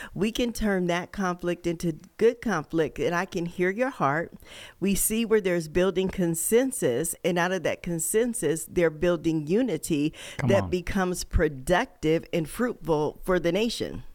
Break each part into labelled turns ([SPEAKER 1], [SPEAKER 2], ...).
[SPEAKER 1] we can turn that conflict into good conflict, and I can hear your heart. We see where there's building consensus, and out of that consensus, they're building unity that becomes productive and fruitful for the nation.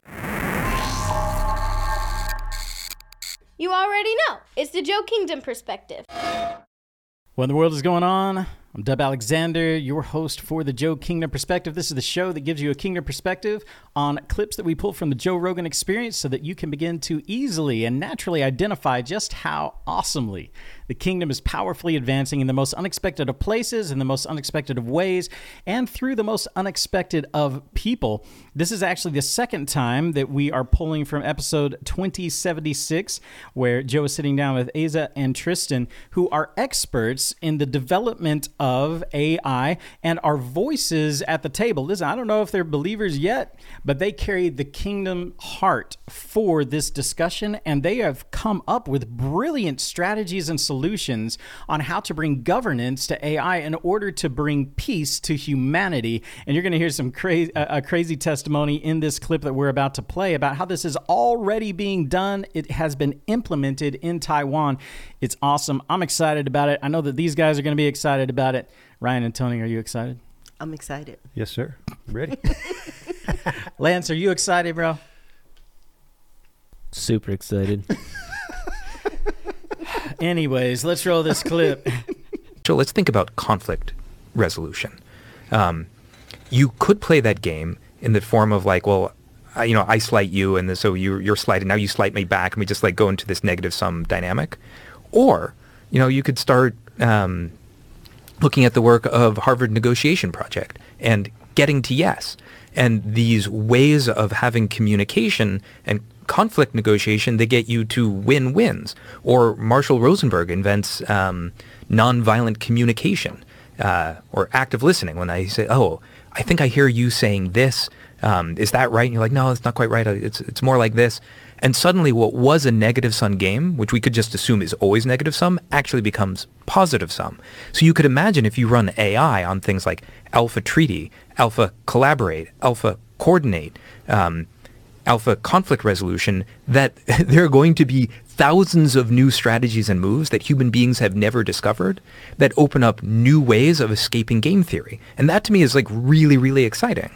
[SPEAKER 2] You already know. It's the Joe Kingdom Perspective.
[SPEAKER 3] What in the world is going on? I'm Dub Alexander, your host for the Joe Kingdom Perspective. This is the show that gives you a kingdom perspective on clips that we pull from the Joe Rogan Experience so that you can begin to easily and naturally identify just how awesomely the kingdom is powerfully advancing in the most unexpected of places, in the most unexpected of ways, and through the most unexpected of people. This is actually the second time that we are pulling from episode 2076, where Joe is sitting down with Asa and Tristan, who are experts in the development of AI and are voices at the table. Listen, I don't know if they're believers yet, but they carry the kingdom heart for this discussion, and they have come up with brilliant strategies and solutions on how to bring governance to AI in order to bring peace to humanity. And you're going to hear some crazy testimony in this clip that we're about to play about how this is already being done. It has been implemented in Taiwan. It's awesome. I'm excited about it. I know that these guys are going to be excited about it. Ryan and Tony, are you excited?
[SPEAKER 1] I'm excited.
[SPEAKER 4] Yes, sir. I'm ready.
[SPEAKER 3] Lance, are you excited, bro?
[SPEAKER 5] Super excited.
[SPEAKER 3] Anyways, let's roll this clip.
[SPEAKER 6] So let's think about conflict resolution. You could play that game in the form of like, well, I slight you, and so you're slighted. Now you slight me back, and we just like go into this negative sum dynamic. Or, you could start looking at the work of Harvard Negotiation Project and getting to yes. And these ways of having communication and conflict negotiation, they get you to win-wins. Or Marshall Rosenberg invents nonviolent communication or active listening. When I say, oh, I think I hear you saying this. Is that right? And you're like, no, it's not quite right. It's more like this. And suddenly what was a negative sum game, which we could just assume is always negative sum, actually becomes positive sum. So you could imagine if you run AI on things like Alpha Treaty, Alpha Collaborate, Alpha Coordinate, Alpha Conflict Resolution, that there are going to be thousands of new strategies and moves that human beings have never discovered that open up new ways of escaping game theory. And that to me is like really, really exciting.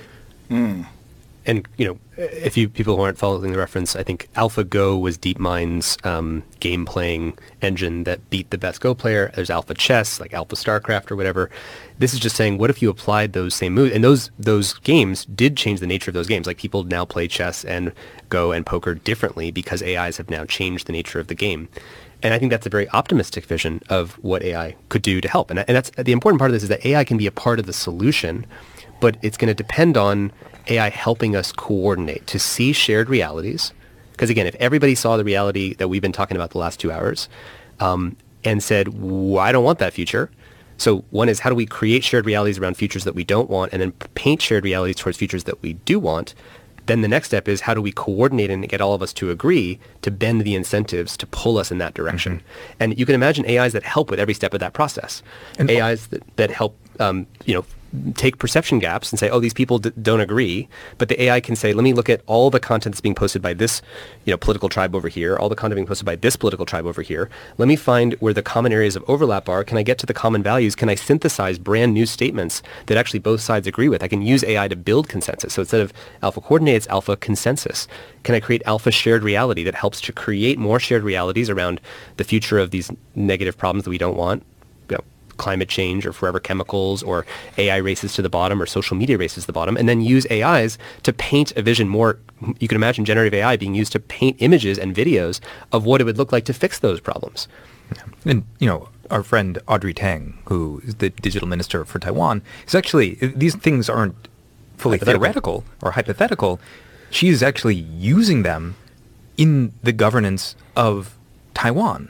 [SPEAKER 4] And, if people who aren't following the reference, I think AlphaGo was DeepMind's game playing engine that beat the best Go player. There's Alpha Chess, like Alpha StarCraft or whatever. This is just saying, what if you applied those same moves? And those games did change the nature of those games. Like people now play chess and Go and poker differently because AIs have now changed the nature of the game. And I think that's a very optimistic vision of what AI could do to help. And that's the important part of this is that AI can be a part of the solution, but it's going to depend on AI helping us coordinate to see shared realities. Because again, if everybody saw the reality that we've been talking about the last 2 hours and said, I don't want that future. So one is, how do we create shared realities around futures that we don't want and then paint shared realities towards futures that we do want? Then the next step is, how do we coordinate and get all of us to agree to bend the incentives to pull us in that direction? Mm-hmm. And you can imagine AIs that help with every step of that process. And AIs that help, take perception gaps and say, oh, these people don't agree, but the AI can say, let me look at all the content that's being posted by this, political tribe over here, all the content being posted by this political tribe over here. Let me find where the common areas of overlap are. Can I get to the common values? Can I synthesize brand new statements that actually both sides agree with? I can use AI to build consensus. So instead of alpha coordinate, it's alpha consensus. Can I create alpha shared reality that helps to create more shared realities around the future of these negative problems that we don't want? Climate change or forever chemicals or AI races to the bottom or social media races to the bottom, and then use AIs to paint a vision more. You can imagine generative AI being used to paint images and videos of what it would look like to fix those problems.
[SPEAKER 6] And, our friend Audrey Tang, who is the digital minister for Taiwan, is actually, these things aren't fully theoretical or hypothetical. She is actually using them in the governance of Taiwan.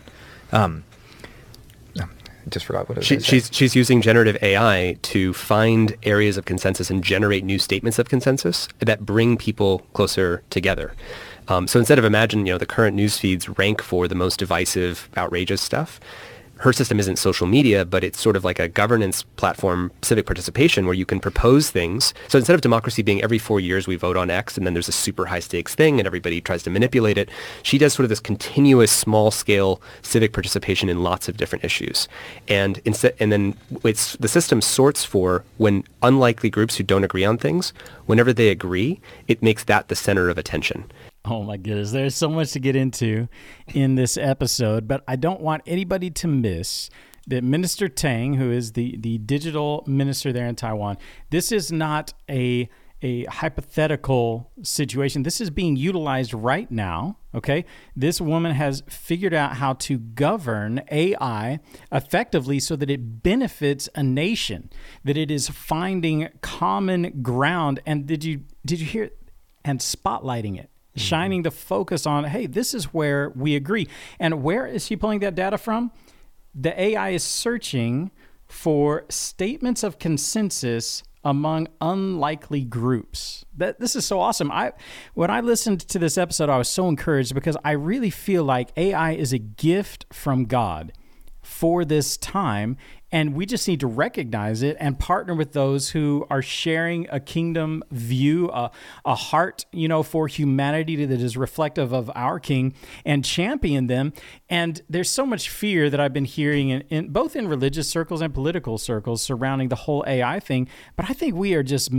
[SPEAKER 6] Just forgot what it was.
[SPEAKER 4] She's using generative AI to find areas of consensus and generate new statements of consensus that bring people closer together. So instead of imagine, the current news feeds rank for the most divisive, outrageous stuff, her system isn't social media, but it's sort of like a governance platform, civic participation, where you can propose things. So instead of democracy being every 4 years we vote on X and then there's a super high stakes thing and everybody tries to manipulate it, she does sort of this continuous small scale civic participation in lots of different issues. And then the system sorts for when unlikely groups who don't agree on things, whenever they agree, it makes that the center of attention.
[SPEAKER 3] Oh my goodness, there's so much to get into in this episode, but I don't want anybody to miss that Minister Tang, who is the digital minister there in Taiwan, this is not a hypothetical situation. This is being utilized right now, okay? This woman has figured out how to govern AI effectively so that it benefits a nation, that it is finding common ground. And did you hear it? And spotlighting it. Shining the focus on, hey, this is where we agree. And where is she pulling that data from? The AI is searching for statements of consensus among unlikely groups. This is so awesome. When I listened to this episode, I was so encouraged because I really feel like AI is a gift from God for this time, and we just need to recognize it and partner with those who are sharing a kingdom view, a heart, for humanity that is reflective of our King, and champion them. And there's so much fear that I've been hearing in both in religious circles and political circles surrounding the whole AI thing. But I think we are just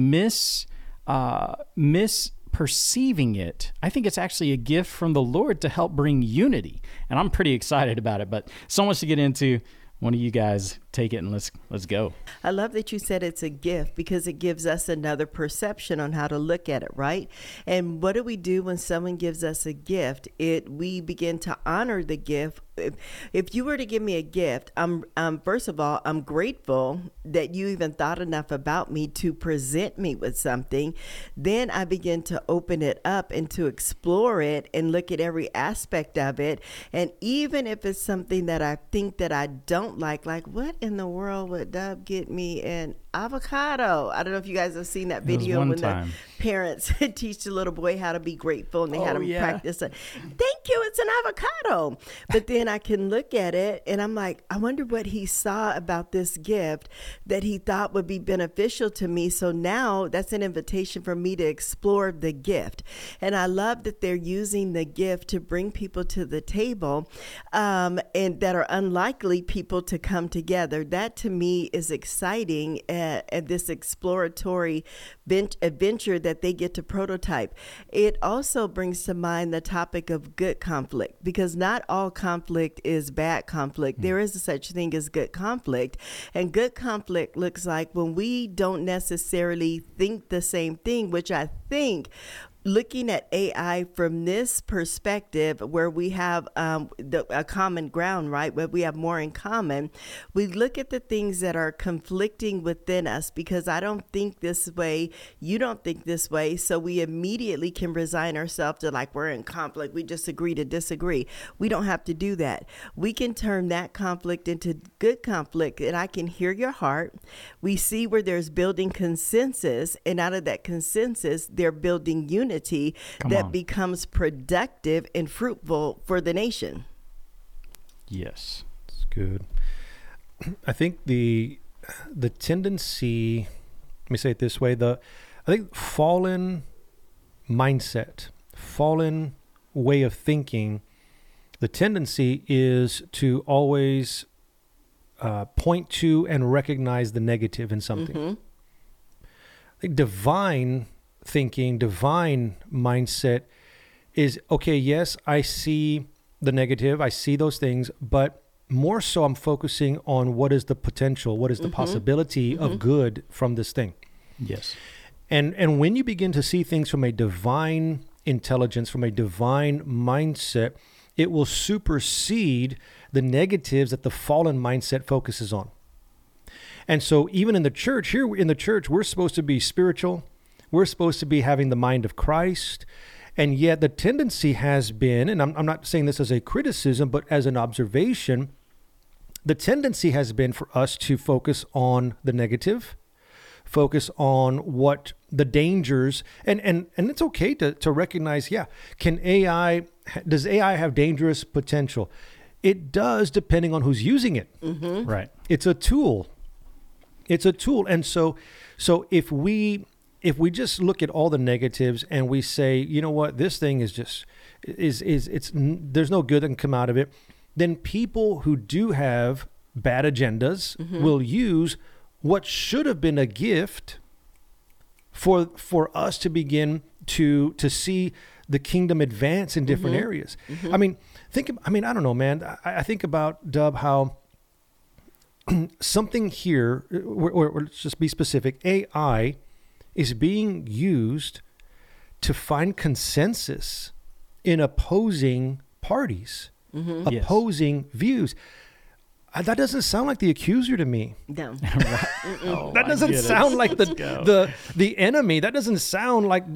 [SPEAKER 3] misperceiving it. I think it's actually a gift from the Lord to help bring unity, and I'm pretty excited about it. But so much to get into. One of you guys take it and let's go.
[SPEAKER 1] I love that you said it's a gift because it gives us another perception on how to look at it, right? And what do we do when someone gives us a gift? We begin to honor the gift. If you were to give me a gift, first of all, I'm grateful that you even thought enough about me to present me with something. Then I begin to open it up and to explore it and look at every aspect of it. And even if it's something that I think that I don't like what in the world would Dub get me an avocado? I don't know if you guys have seen that video when the parents teach the little boy how to be grateful and they had him practice it. Thank you, it's an avocado. But then I can look at it and I'm like, I wonder what he saw about this gift that he thought would be beneficial to me. So now that's an invitation for me to explore the gift. And I love that they're using the gift to bring people to the table and that are unlikely people to come together. That to me is exciting. At this exploratory adventure that they get to prototype. It also brings to mind the topic of good conflict, because not all conflict is bad conflict. There is such thing as good conflict, and good conflict looks like when we don't necessarily think the same thing, which I think looking at AI from this perspective, where we have a common ground, right? Where we have more in common, we look at the things that are conflicting within us, because I don't think this way, you don't think this way, so we immediately can resign ourselves to we're in conflict, we just agree to disagree. We don't have to do that. We can turn that conflict into good conflict, and I can hear your heart. We see where there's building consensus, and out of that consensus, they're building unity that becomes productive and fruitful for the nation.
[SPEAKER 3] Yes.
[SPEAKER 5] That's good. I think the tendency, let me say it this way, I think fallen mindset, fallen way of thinking, the tendency is to always point to and recognize the negative in something. I think divine thinking, divine mindset is, okay, yes, I see the negative, I see those things, but more so I'm focusing on what is the potential, what is the possibility of good from this thing.
[SPEAKER 3] Yes.
[SPEAKER 5] And when you begin to see things from a divine intelligence, from a divine mindset, it will supersede the negatives that the fallen mindset focuses on. And so even in the church, here in the church, we're supposed to be spiritual. We're supposed to be having the mind of Christ. And yet the tendency has been, and I'm not saying this as a criticism, but as an observation, the tendency has been for us to focus on the negative, focus on what the dangers, and it's okay to recognize, does AI have dangerous potential? It does, depending on who's using it.
[SPEAKER 3] Right.
[SPEAKER 5] It's a tool. It's a tool. And so if we just look at all the negatives and we say, you know what, this thing is just there's no good that can come out of it, then people who do have bad agendas will use what should have been a gift for us to begin to see the kingdom advance in different areas. I mean, I don't know, man. I think about, Dub, how something here, or let's just be specific, AI is being used to find consensus in opposing parties, opposing views. That doesn't sound like the accuser to me.
[SPEAKER 1] No.
[SPEAKER 5] That doesn't sound like the enemy. That doesn't sound like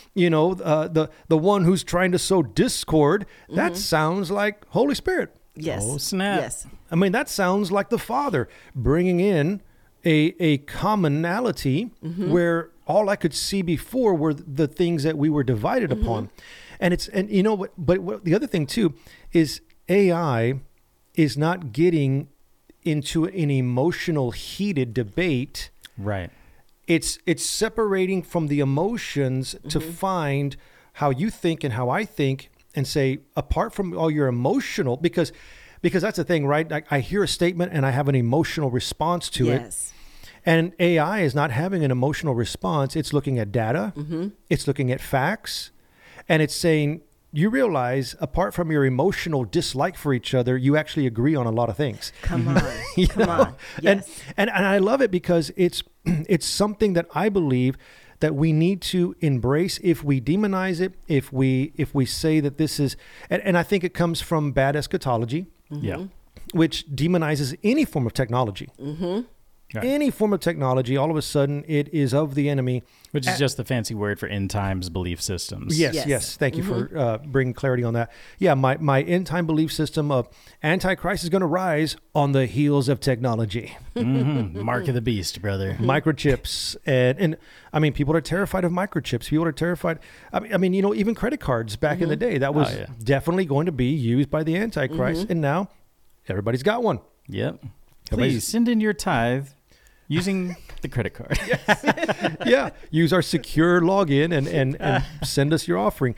[SPEAKER 5] the one who's trying to sow discord. That sounds like Holy Spirit.
[SPEAKER 1] Yes.
[SPEAKER 3] Oh, snap.
[SPEAKER 1] Yes.
[SPEAKER 5] I mean, that sounds like the Father bringing in a commonality where all I could see before were the things that we were divided upon. And you know what, but the other thing too is AI is not getting into an emotional heated debate.
[SPEAKER 3] Right.
[SPEAKER 5] It's separating from the emotions to find how you think and how I think, and say, apart from all your emotional, because that's the thing, right? I hear a statement and I have an emotional response to it.
[SPEAKER 1] Yes.
[SPEAKER 5] And AI is not having an emotional response. It's looking at data. It's looking at facts. And it's saying, you realize, apart from your emotional dislike for each other, you actually agree on a lot of things.
[SPEAKER 1] Come on. Come on. Yes.
[SPEAKER 5] And I love it because it's something that I believe that we need to embrace. If we demonize it, if we say that this is, and I think it comes from bad eschatology,
[SPEAKER 3] Yeah.
[SPEAKER 5] which demonizes any form of technology.
[SPEAKER 3] Right.
[SPEAKER 5] Any form of technology, all of a sudden it is of the enemy.
[SPEAKER 3] Which is just the fancy word for end times belief systems.
[SPEAKER 5] Yes. Thank you for bringing clarity on that. Yeah, my end time belief system of Antichrist is going to rise on the heels of technology.
[SPEAKER 3] Mark of the beast, brother.
[SPEAKER 5] Microchips. And I mean, people are terrified of microchips. People are terrified. I mean, even credit cards back in the day, that was definitely going to be used by the Antichrist. And now everybody's got one.
[SPEAKER 3] Yep. Please send in your tithe using the credit card.
[SPEAKER 5] Yeah. Use our secure login and send us your offering.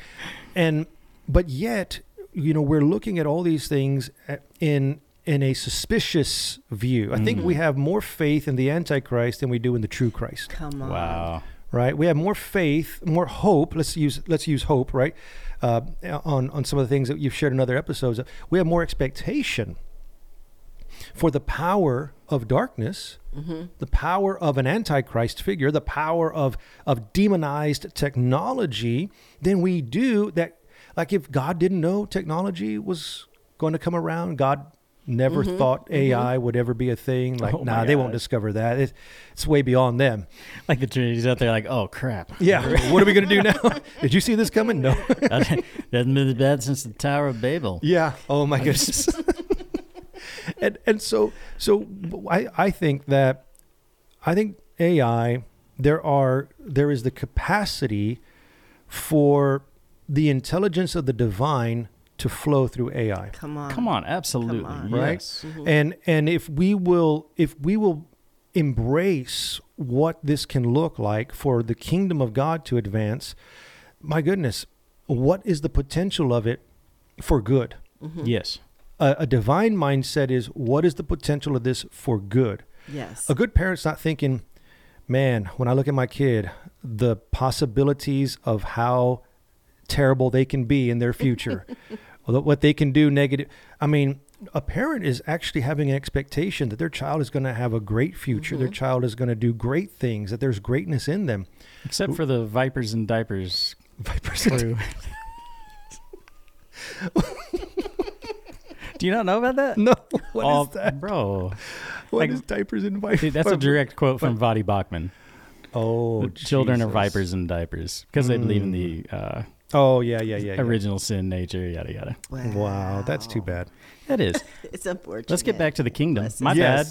[SPEAKER 5] But yet, we're looking at all these things in a suspicious view. I think we have more faith in the Antichrist than we do in the true Christ.
[SPEAKER 1] Come on.
[SPEAKER 3] Wow.
[SPEAKER 5] Right? We have more faith, more hope. Let's use hope, right? On some of the things that you've shared in other episodes. We have more expectation for the power of darkness, the power of an Antichrist figure, the power of demonized technology, than we do that. Like, if God didn't know technology was going to come around, God never thought AI would ever be a thing. Like, they won't discover that. It's way beyond them.
[SPEAKER 3] Like the Trinity's out there like, oh, crap.
[SPEAKER 5] Yeah. What are we going to do now? Did you see this coming? No.
[SPEAKER 3] Hasn't been as bad since the Tower of Babel.
[SPEAKER 5] Yeah. Oh, my goodness. And so I think AI, there is the capacity for the intelligence of the divine to flow through AI.
[SPEAKER 1] Come on.
[SPEAKER 3] Absolutely.
[SPEAKER 1] Come on.
[SPEAKER 5] Right?
[SPEAKER 3] Yes.
[SPEAKER 5] And if we will embrace what this can look like for the kingdom of God to advance, my goodness, what is the potential of it for good?
[SPEAKER 3] Yes.
[SPEAKER 5] A divine mindset is, what is the potential of this for good?
[SPEAKER 1] Yes.
[SPEAKER 5] A good parent's not thinking, man, when I look at my kid, the possibilities of how terrible they can be in their future, what they can do negative. I mean, a parent is actually having an expectation that their child is going to have a great future. Their child is going to do great things, that there's greatness in them.
[SPEAKER 3] Except for the Vipers and Diapers crew. Do you not know about that?
[SPEAKER 5] No. What is that?
[SPEAKER 3] Bro.
[SPEAKER 5] What is diapers and vipers?
[SPEAKER 3] Dude, that's a direct quote from Vadi Bachman.
[SPEAKER 5] Oh,
[SPEAKER 3] the children are
[SPEAKER 5] Jesus.
[SPEAKER 3] vipers and diapers because they believe in the
[SPEAKER 5] original
[SPEAKER 3] sin nature, yada, yada.
[SPEAKER 5] Wow, that's too bad.
[SPEAKER 3] That is.
[SPEAKER 1] It's unfortunate.
[SPEAKER 3] Let's get back to the kingdom.
[SPEAKER 1] Blessings.
[SPEAKER 3] My bad.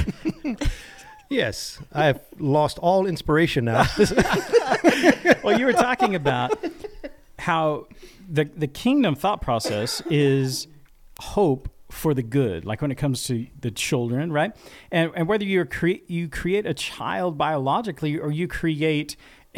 [SPEAKER 5] Yes, I have lost all inspiration now.
[SPEAKER 3] Well, you were talking about how the kingdom thought process is hope for the good, like when it comes to the children, right? And whether you create a child biologically or you create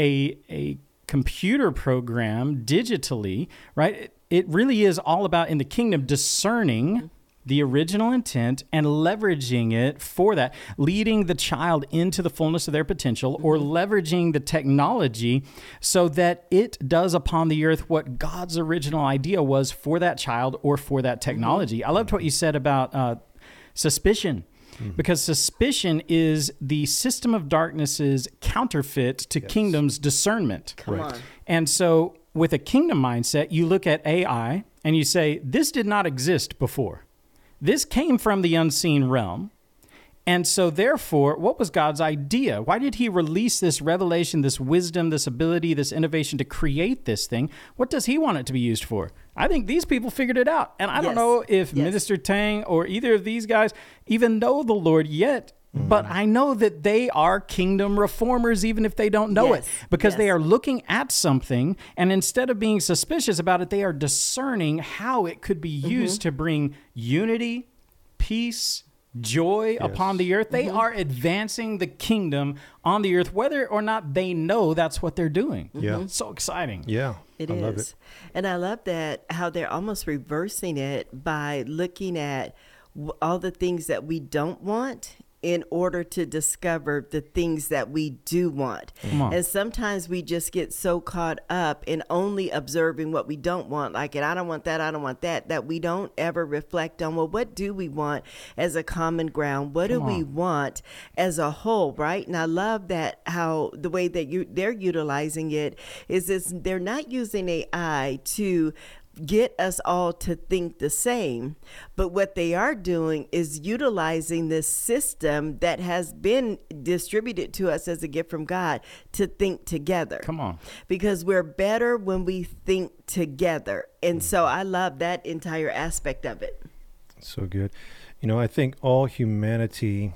[SPEAKER 3] a computer program digitally, right? It really is all about, in the kingdom, discerning the original intent and leveraging it for that, leading the child into the fullness of their potential, or leveraging the technology so that it does upon the earth what God's original idea was for that child or for that technology. I loved what you said about suspicion. Because suspicion is the system of darkness's counterfeit to kingdom's discernment.
[SPEAKER 1] Come on.
[SPEAKER 3] And so with a kingdom mindset, you look at AI and you say, this did not exist before. This came from the unseen realm. And so therefore, what was God's idea? Why did he release this revelation, this wisdom, this ability, this innovation to create this thing? What does he want it to be used for? I think these people figured it out. And I don't know if Minister Tang or either of these guys even know the Lord yet, but I know that they are kingdom reformers, even if they don't know it, because they are looking at something, and instead of being suspicious about it, they are discerning how it could be used to bring unity, peace, joy upon the earth. They are advancing the kingdom on the earth, whether or not they know that's what they're doing. It's so exciting.
[SPEAKER 1] It is. Love it. And I love that how they're almost reversing it by looking at all the things that we don't want in order to discover the things that we do want. And sometimes we just get so caught up in only observing what we don't want, like, and I don't want that, I don't want that, that we don't ever reflect on, well, what do we want as a common ground? What do we want as a whole, right? And I love that how the way that they're utilizing it is they're not using AI to get us all to think the same, but what they are doing is utilizing this system that has been distributed to us as a gift from God to think together.
[SPEAKER 3] Come on.
[SPEAKER 1] Because we're better when we think together. And so I love that entire aspect of it.
[SPEAKER 5] So good. You know, I think all humanity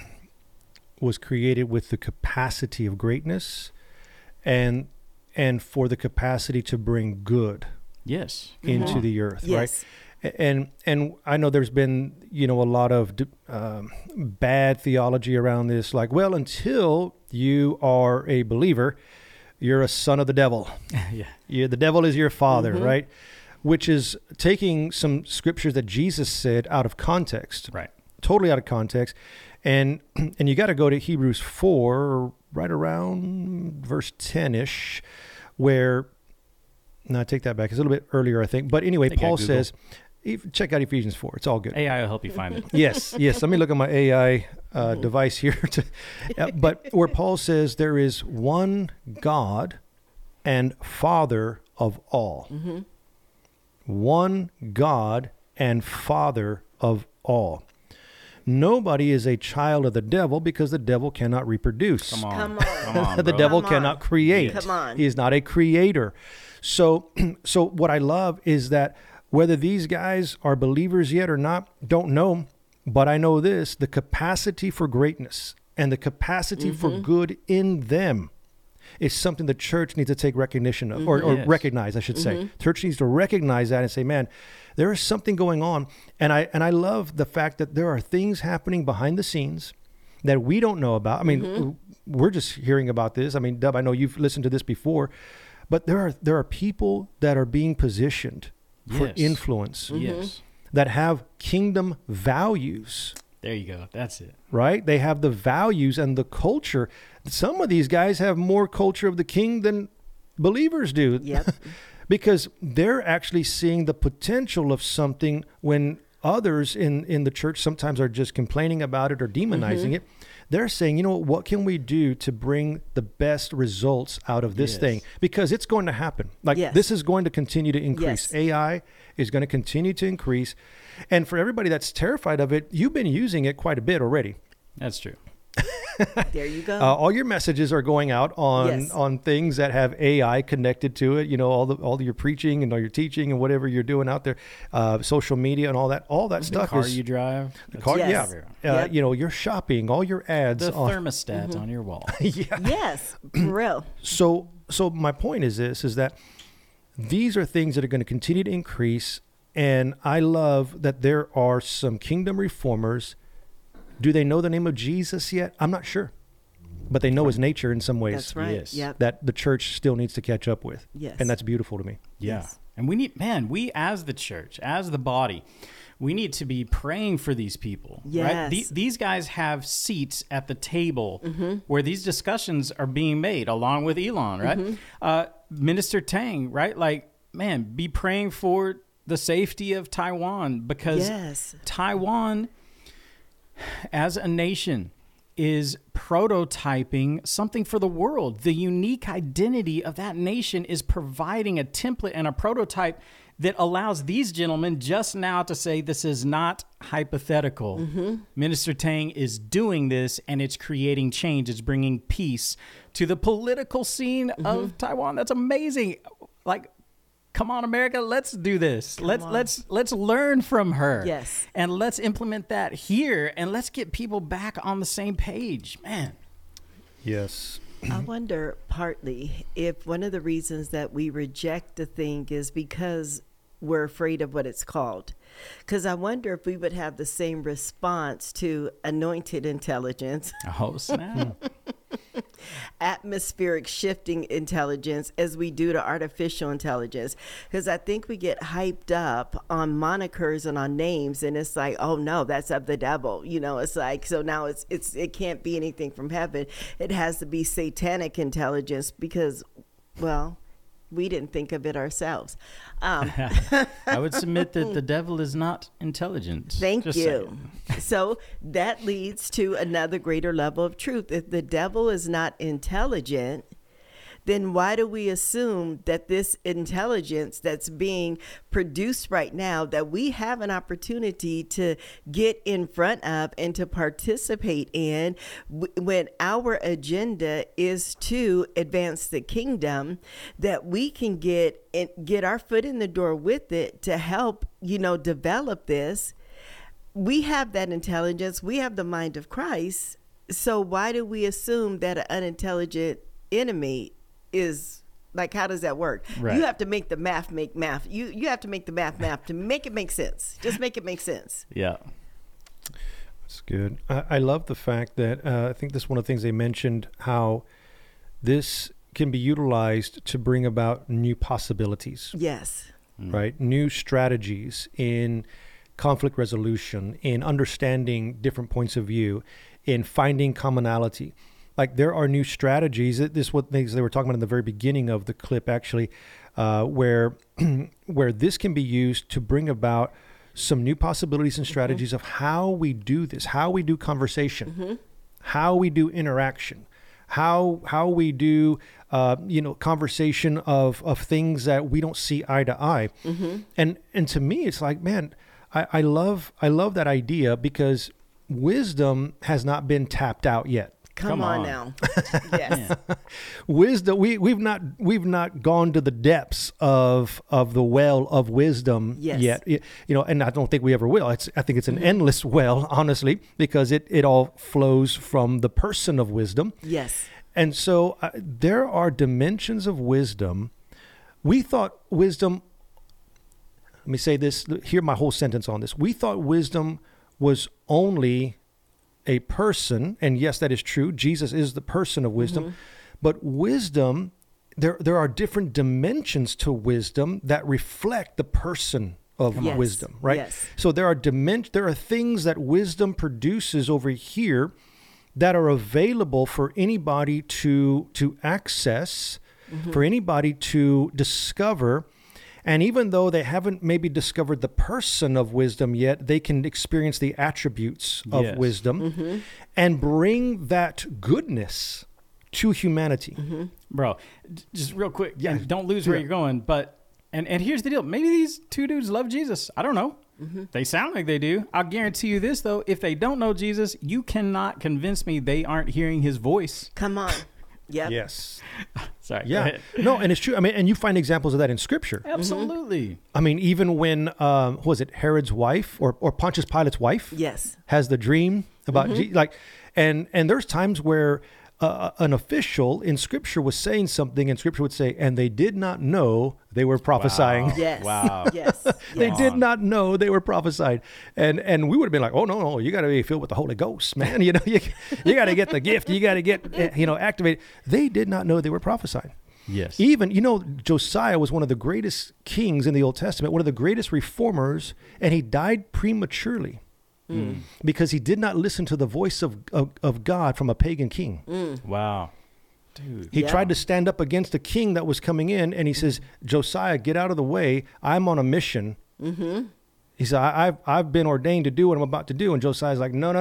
[SPEAKER 5] was created with the capacity of greatness and for the capacity to bring good into the earth, right? And I know there's been, you know, a lot of bad theology around this, like, well, until you are a believer, you're a son of the devil. The devil is your father, right? Which is taking some scriptures that Jesus said out of context, right? Totally out of context. And you got to go to Hebrews 4, right around verse 10-ish, where, no, I take that back. It's a little bit earlier, I think. But anyway, Paul says, check out Ephesians 4. It's all good.
[SPEAKER 3] AI will help you find it.
[SPEAKER 5] Yes. Let me look at my AI device here. But where Paul says there is one God and Father of all. One God and Father of all. Nobody is a child of the devil because the devil cannot reproduce.
[SPEAKER 1] Come on.
[SPEAKER 5] The devil cannot create.
[SPEAKER 1] Come on.
[SPEAKER 5] He is not a creator. So what I love is that whether these guys are believers yet or not, don't know, but I know this, the capacity for greatness and the capacity for good in them is something the church needs to take recognition of, or recognize, I should say. Church needs to recognize that and say, man, there is something going on. And I love the fact that there are things happening behind the scenes that we don't know about. I mean, we're just hearing about this. I mean, Dub, I know you've listened to this before, but there are people that are being positioned for influence that have kingdom values.
[SPEAKER 3] There you go. That's it.
[SPEAKER 5] Right? They have the values and the culture. Some of these guys have more culture of the king than believers do. Because they're actually seeing the potential of something when others in the church sometimes are just complaining about it or demonizing it. They're saying, you know, what can we do to bring the best results out of this thing? Because it's going to happen. Like this is going to continue to increase. AI is going to continue to increase. And for everybody that's terrified of it, you've been using it quite a bit already.
[SPEAKER 3] That's true.
[SPEAKER 1] There you go.
[SPEAKER 5] All your messages are going out on things that have AI connected to it. You know, all your preaching and all your teaching and whatever you're doing out there, social media and all that stuff.
[SPEAKER 3] The car you drive.
[SPEAKER 5] The car, you know, your shopping, all your ads.
[SPEAKER 3] The thermostat on your wall.
[SPEAKER 1] Yes, for real.
[SPEAKER 5] So my point is this: is that these are things that are going to continue to increase. And I love that there are some kingdom reformers. Do they know the name of Jesus yet? I'm not sure. But they know his nature in some ways.
[SPEAKER 1] That's right.
[SPEAKER 3] Yes.
[SPEAKER 1] Yep.
[SPEAKER 5] That the church still needs to catch up with.
[SPEAKER 1] Yes.
[SPEAKER 5] And that's beautiful to me.
[SPEAKER 3] Yeah.
[SPEAKER 1] Yes.
[SPEAKER 3] And we as the church, as the body, we need to be praying for these people. Right?
[SPEAKER 1] Yes.
[SPEAKER 3] These guys have seats at the table where these discussions are being made, along with Elon, right? Minister Tang, right? Like, man, be praying for the safety of Taiwan, because
[SPEAKER 1] Yes.
[SPEAKER 3] Taiwan, as a nation, is prototyping something for the world. The unique identity of that nation is providing a template and a prototype that allows these gentlemen just now to say this is not hypothetical. Minister Tang is doing this, and it's creating change. It's bringing peace to the political scene of Taiwan. That's amazing. Like, come on, America, let's do this. Let's learn from her.
[SPEAKER 1] Yes.
[SPEAKER 3] And let's implement that here, and let's get people back on the same page. Man.
[SPEAKER 5] Yes.
[SPEAKER 1] I wonder partly if one of the reasons that we reject the thing is because we're afraid of what it's called. Because I wonder if we would have the same response to anointed intelligence,
[SPEAKER 3] Oh, snap.
[SPEAKER 1] atmospheric shifting intelligence, as we do to artificial intelligence. Because I think we get hyped up on monikers and on names, and it's like, oh no, that's of the devil. You know, it's like, so now it can't be anything from heaven. It has to be satanic intelligence because, well, we didn't think of it ourselves.
[SPEAKER 3] I would submit that the devil is not intelligent.
[SPEAKER 1] Thank
[SPEAKER 3] Just
[SPEAKER 1] you.
[SPEAKER 3] saying.
[SPEAKER 1] So that leads to another greater level of truth. If the devil is not intelligent, then why do we assume that this intelligence that's being produced right now, that we have an opportunity to get in front of and to participate in, when our agenda is to advance the kingdom, that we can get our foot in the door with it to help, develop this? We have that intelligence. We have the mind of Christ. So why do we assume that an unintelligent enemy is like, how does that work?
[SPEAKER 3] Right.
[SPEAKER 1] You have to make the math make math. You have to make the math to make it make sense. Just make it make sense.
[SPEAKER 3] Yeah.
[SPEAKER 5] That's good. I love the fact that I think this is one of the things they mentioned, how this can be utilized to bring about new possibilities,
[SPEAKER 1] Yes.
[SPEAKER 5] right? New strategies in conflict resolution, in understanding different points of view, in finding commonality. Like, there are new strategies. This is what things they were talking about in the very beginning of the clip, actually, where this can be used to bring about some new possibilities and strategies of how we do this, how we do conversation, how we do interaction, how we do conversation of things that we don't see eye to eye. And to me, it's like, man, I love that idea, because wisdom has not been tapped out yet.
[SPEAKER 1] Come on now. Yes.
[SPEAKER 5] Wisdom, we've not gone to the depths of the well of wisdom yet. And I don't think we ever will. I think it's an endless well, honestly, because it all flows from the person of wisdom.
[SPEAKER 1] Yes.
[SPEAKER 5] And so there are dimensions of wisdom. We thought wisdom, let me say this, hear my whole sentence on this. We thought wisdom was only a person, and yes, that is true. Jesus is the person of wisdom. But wisdom, there are different dimensions to wisdom that reflect the person of wisdom, right?
[SPEAKER 1] Yes.
[SPEAKER 5] So there are things that wisdom produces over here that are available for anybody to access, for anybody to discover. And even though they haven't maybe discovered the person of wisdom yet, they can experience the attributes of wisdom and bring that goodness to humanity.
[SPEAKER 3] Bro, just real quick, and don't lose where you're going, but and here's the deal. Maybe these two dudes love Jesus. I don't know. They sound like they do. I'll guarantee you this, though. If they don't know Jesus, you cannot convince me they aren't hearing his voice.
[SPEAKER 1] Come on. Yep.
[SPEAKER 5] Yes.
[SPEAKER 3] Sorry.
[SPEAKER 5] Yeah. No, and it's true. I mean, and you find examples of that in Scripture.
[SPEAKER 3] Absolutely.
[SPEAKER 5] I mean, even when, was it Herod's wife or Pontius Pilate's wife?
[SPEAKER 1] Yes.
[SPEAKER 5] Has the dream about, and there's times where an official in Scripture was saying something, and Scripture would say, and they did not know they were prophesying.
[SPEAKER 3] Wow.
[SPEAKER 1] Yes.
[SPEAKER 3] Wow.
[SPEAKER 1] Yes.
[SPEAKER 5] They
[SPEAKER 1] yes.
[SPEAKER 5] did not know they were prophesying. And we would have been like, oh, no, you got to be filled with the Holy Ghost, man. You got to get the gift. You got to get, activated. They did not know they were prophesying.
[SPEAKER 3] Yes.
[SPEAKER 5] Even, Josiah was one of the greatest kings in the Old Testament, one of the greatest reformers, and he died prematurely because he did not listen to the voice of God from a pagan king.
[SPEAKER 3] Wow. Dude.
[SPEAKER 5] He tried to stand up against a king that was coming in, and he says, Josiah, get out of the way. I'm on a mission. Mm-hmm. He said, I've been ordained to do what I'm about to do. And Josiah's like, no.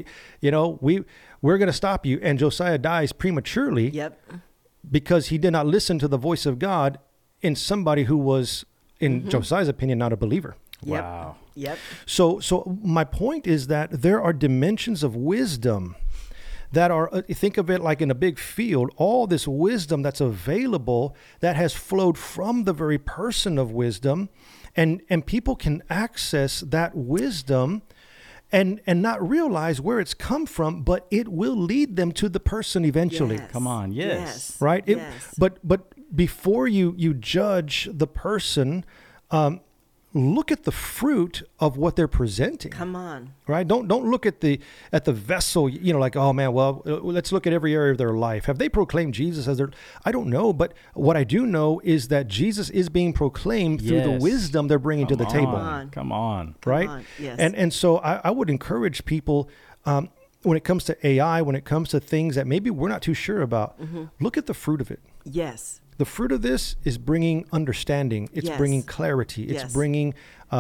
[SPEAKER 5] We're going to stop you. And Josiah dies prematurely.
[SPEAKER 1] Yep.
[SPEAKER 5] Because he did not listen to the voice of God in somebody who was, in Josiah's opinion, not a believer.
[SPEAKER 1] Yep.
[SPEAKER 3] Wow.
[SPEAKER 1] Yep.
[SPEAKER 5] So my point is that there are dimensions of wisdom that are, think of it like in a big field, all this wisdom that's available that has flowed from the very person of wisdom, and people can access that wisdom and not realize where it's come from, but it will lead them to the person eventually.
[SPEAKER 1] Yes.
[SPEAKER 3] Come on. Yes.
[SPEAKER 5] Right?
[SPEAKER 1] Yes.
[SPEAKER 5] But before you judge the person, look at the fruit of what they're presenting.
[SPEAKER 1] Come on.
[SPEAKER 5] Right? Don't look at the vessel, like, oh man, well, let's look at every area of their life. Have they proclaimed Jesus as their, I don't know, but what I do know is that Jesus is being proclaimed through the
[SPEAKER 3] Yes.
[SPEAKER 5] wisdom they're bringing to the table.
[SPEAKER 3] Come on.
[SPEAKER 5] Right?
[SPEAKER 1] on, yes.
[SPEAKER 5] And so I would encourage people, when it comes to AI, when it comes to things that maybe we're not too sure about, look at the fruit of it.
[SPEAKER 1] Yes.
[SPEAKER 5] The fruit of this is bringing understanding. It's
[SPEAKER 1] Yes.
[SPEAKER 5] bringing clarity. It's
[SPEAKER 1] Yes.
[SPEAKER 5] bringing,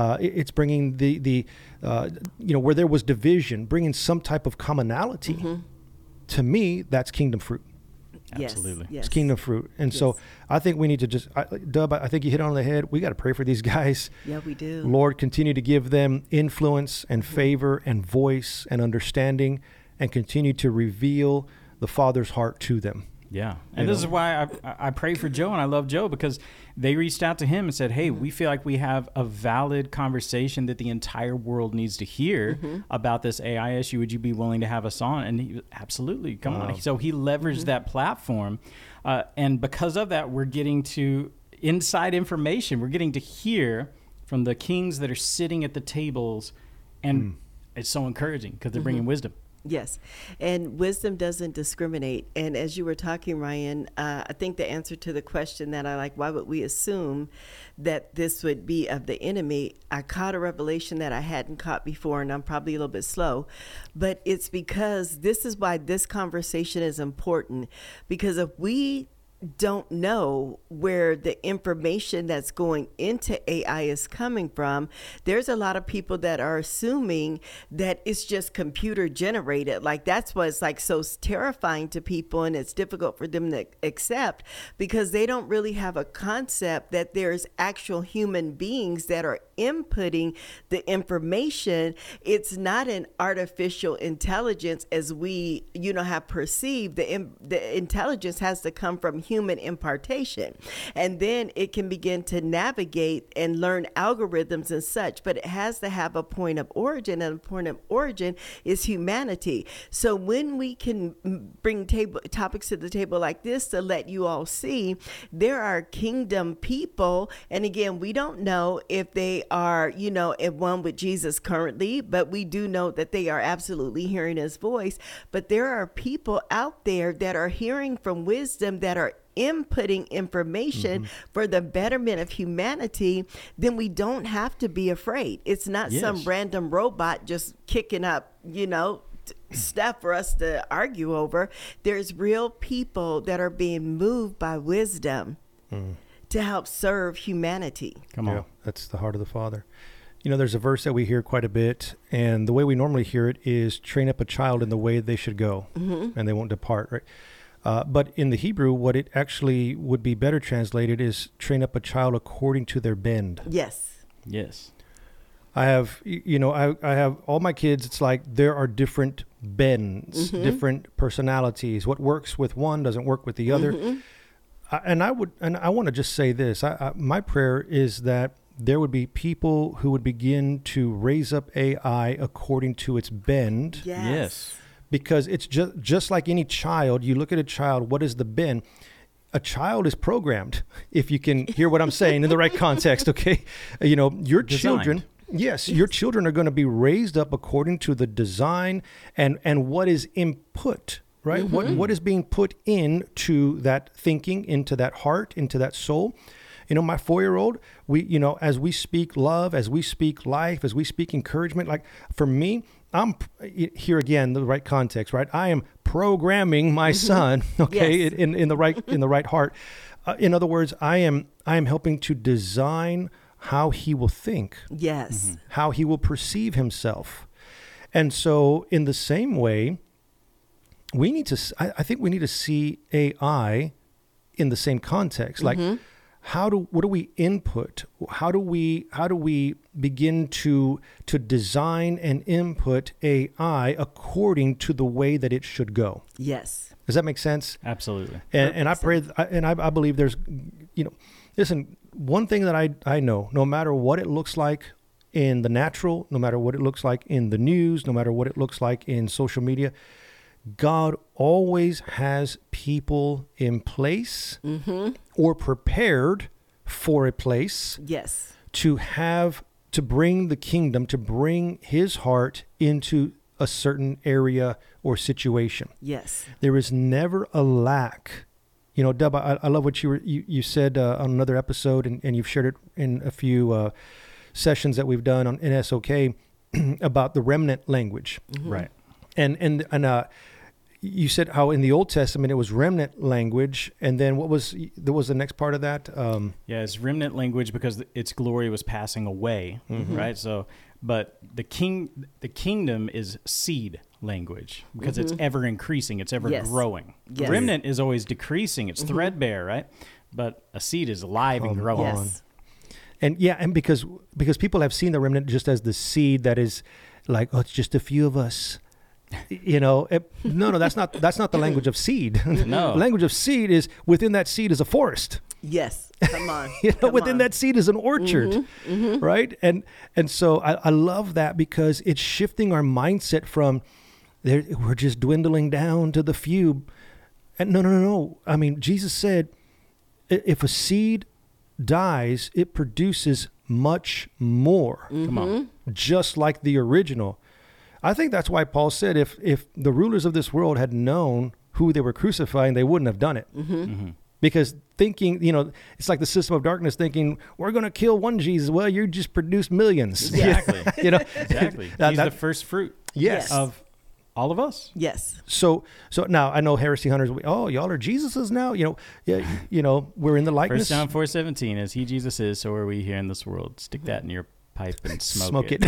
[SPEAKER 5] the where there was division, bringing some type of commonality. To me, that's kingdom fruit.
[SPEAKER 3] Absolutely.
[SPEAKER 1] Yes.
[SPEAKER 5] It's kingdom fruit. And so I think we need to just, Dub, I think you hit on the head. We got to pray for these guys.
[SPEAKER 1] Yeah, we do.
[SPEAKER 5] Lord, continue to give them influence and favor and voice and understanding, and continue to reveal the Father's heart to them.
[SPEAKER 3] Yeah. And this is why I pray for Joe, and I love Joe, because they reached out to him and said, hey, we feel like we have a valid conversation that the entire world needs to hear about this AI issue. Would you be willing to have us on? And he absolutely, come on. So he leveraged that platform. And because of that, we're getting to inside information. We're getting to hear from the kings that are sitting at the tables. And it's so encouraging because they're bringing wisdom.
[SPEAKER 1] Yes. And wisdom doesn't discriminate. And as you were talking, Ryan, I think the answer to the question that I like, why would we assume that this would be of the enemy? I caught a revelation that I hadn't caught before, and I'm probably a little bit slow, but it's because this is why this conversation is important. Because if we don't know where the information that's going into AI is coming from, there's a lot of people that are assuming that it's just computer generated. Like, that's why it's like so terrifying to people, and it's difficult for them to accept, because they don't really have a concept that there's actual human beings that are inputting the information. It's not an artificial intelligence as we have perceived. The intelligence has to come from human impartation, and then it can begin to navigate and learn algorithms and such, but it has to have a point of origin, and a point of origin is humanity. So when we can bring topics to the table like this to let you all see there are kingdom people, and again, we don't know if they are at one with Jesus currently, but we do know that they are absolutely hearing his voice. But there are people out there that are hearing from wisdom, that are inputting information for the betterment of humanity. Then we don't have to be afraid. It's not some random robot just kicking up, stuff for us to argue over. There's real people that are being moved by wisdom to help serve humanity.
[SPEAKER 3] Come on.
[SPEAKER 5] Yeah, that's the heart of the Father. There's a verse that we hear quite a bit, and the way we normally hear it is train up a child in the way they should go, and they won't depart, right? But in the Hebrew, what it actually would be better translated is train up a child according to their bend.
[SPEAKER 1] Yes.
[SPEAKER 3] Yes.
[SPEAKER 5] I have, I have all my kids. It's like there are different bends, different personalities. What works with one doesn't work with the other. And I want to just say this. My prayer is that there would be people who would begin to raise up AI according to its bend.
[SPEAKER 3] Yes.
[SPEAKER 5] because it's just like any child. You look at a child, what is the bin? A child is programmed, if you can hear what I'm saying in the right context, okay? Your children, yes, your children are going to be raised up according to the design and what is input, right? What is being put into that thinking, into that heart, into that soul. My 4-year-old, as we speak love, as we speak life, as we speak encouragement, like for me, I'm here again, the right context, right? I am programming my son, okay, yes. in the right heart. In other words, I am helping to design how he will think.
[SPEAKER 1] Yes.
[SPEAKER 5] How he will perceive himself. And so in the same way, I think we need to see AI in the same context. Like, what do we input? How do we begin to design and input AI according to the way that it should go?
[SPEAKER 1] Yes.
[SPEAKER 5] Does that make sense?
[SPEAKER 3] Absolutely.
[SPEAKER 5] And I pray, and I believe there's, listen, one thing that I know, no matter what it looks like in the natural, no matter what it looks like in the news, no matter what it looks like in social media, God always has people in place or prepared for a place.
[SPEAKER 1] Yes.
[SPEAKER 5] To bring the kingdom, to bring his heart into a certain area or situation.
[SPEAKER 1] Yes.
[SPEAKER 5] There is never a lack. Deb, I love what you said on another episode, and you've shared it in a few sessions that we've done in SOK about the remnant language.
[SPEAKER 3] Right.
[SPEAKER 5] And you said how in the Old Testament it was remnant language, and then what was the next part of that?
[SPEAKER 3] It's remnant language because its glory was passing away, right? So, but the kingdom is seed language because it's ever increasing, it's ever growing.
[SPEAKER 1] Yes.
[SPEAKER 3] Remnant is always decreasing, it's threadbare, right? But a seed is alive and growing.
[SPEAKER 1] Yes.
[SPEAKER 5] And because people have seen the remnant just as the seed that is like, oh, it's just a few of us. No, that's not the language of seed.
[SPEAKER 3] No.
[SPEAKER 5] The language of seed is within that seed is a forest.
[SPEAKER 1] Yes. Come on.
[SPEAKER 5] Within that seed is an orchard, right? And so I love that because it's shifting our mindset from we're just dwindling down to the few. And no. I mean, Jesus said, if a seed dies, it produces much more.
[SPEAKER 3] Come on.
[SPEAKER 5] Just like the original. I think that's why Paul said if the rulers of this world had known who they were crucifying, they wouldn't have done it. Because thinking, it's like the system of darkness thinking, we're going to kill one Jesus. Well, you just produced millions.
[SPEAKER 3] Exactly.
[SPEAKER 5] Exactly.
[SPEAKER 3] He's the first fruit of all of us.
[SPEAKER 1] Yes.
[SPEAKER 5] So now I know heresy hunters, y'all are Jesus's now? We're in the likeness.
[SPEAKER 3] 1 John 4:17, as he Jesus is, so are we here in this world. Stick that in your pipe and smoke it.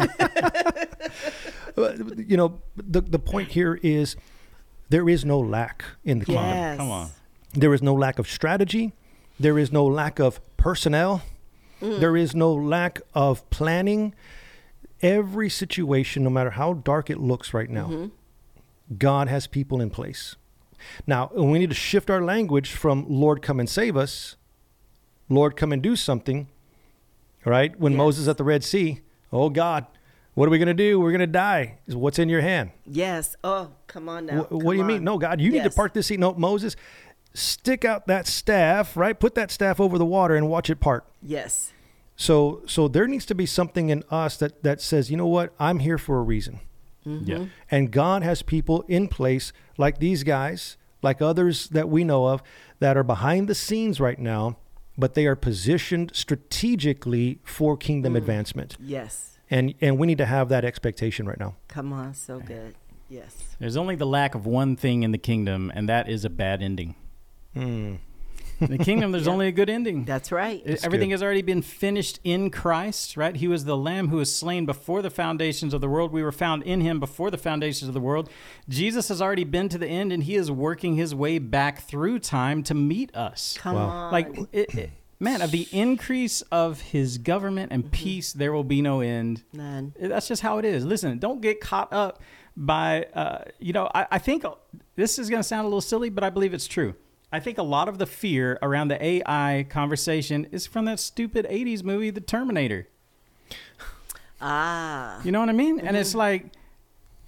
[SPEAKER 3] The point here is there is no lack in the kingdom.
[SPEAKER 1] Yes.
[SPEAKER 3] Come on.
[SPEAKER 5] There is no lack of strategy. There is no lack of personnel. There is no lack of planning. Every situation, no matter how dark it looks right now, God has people in place. Now, we need to shift our language from Lord, come and save us. Lord, come and do something. Right? When Moses at the Red Sea, oh God, what are we going to do? We're going to die. What's in your hand?
[SPEAKER 1] Yes. Oh, come on now.
[SPEAKER 5] What do you mean? No, God, you need to part this sea. No, Moses, stick out that staff, right? Put that staff over the water and watch it part.
[SPEAKER 1] Yes.
[SPEAKER 5] So there needs to be something in us that says, you know what? I'm here for a reason.
[SPEAKER 3] Yeah.
[SPEAKER 5] And God has people in place like these guys, like others that we know of that are behind the scenes right now, but they are positioned strategically for kingdom advancement.
[SPEAKER 1] Yes.
[SPEAKER 5] And we need to have that expectation right now.
[SPEAKER 1] Come on, so good. Yes.
[SPEAKER 3] There's only the lack of one thing in the kingdom, and that is a bad ending. In the kingdom, there's only a good ending.
[SPEAKER 1] That's right.
[SPEAKER 3] Everything has already been finished in Christ, right? He was the Lamb who was slain before the foundations of the world. We were found in him before the foundations of the world. Jesus has already been to the end, and he is working his way back through time to meet us.
[SPEAKER 1] Come on.
[SPEAKER 3] Like, man, of the increase of his government and peace, there will be no end.
[SPEAKER 1] None.
[SPEAKER 3] That's just how it is. Listen, don't get caught up by, I think this is going to sound a little silly, but I believe it's true. I think a lot of the fear around the AI conversation is from that stupid 80s movie, The Terminator.
[SPEAKER 1] Ah.
[SPEAKER 3] You know what I mean? And it's like,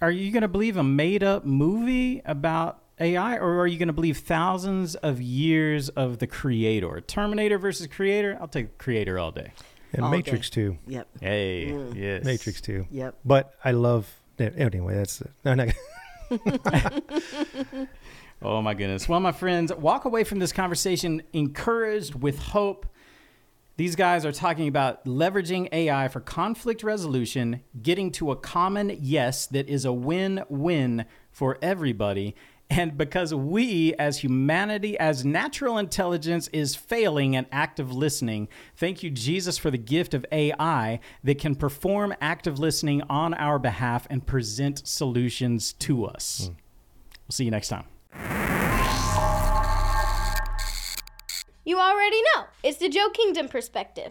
[SPEAKER 3] are you going to believe a made-up movie about AI, or are you going to believe thousands of years of the creator? Terminator versus creator? I'll take creator all day.
[SPEAKER 5] And
[SPEAKER 1] All
[SPEAKER 5] Matrix
[SPEAKER 1] day.
[SPEAKER 5] 2.
[SPEAKER 1] Yep.
[SPEAKER 3] Hey, yes.
[SPEAKER 5] Matrix 2.
[SPEAKER 1] Yep.
[SPEAKER 5] But I love... Anyway, that's... No, no.
[SPEAKER 3] Oh, my goodness. Well, my friends, walk away from this conversation encouraged with hope. These guys are talking about leveraging AI for conflict resolution, getting to a common yes that is a win-win for everybody. And because we, as humanity, as natural intelligence, is failing at active listening, thank you, Jesus, for the gift of AI that can perform active listening on our behalf and present solutions to us. We'll see you next time.
[SPEAKER 2] You already know. It's the Joe Kingdom Perspective.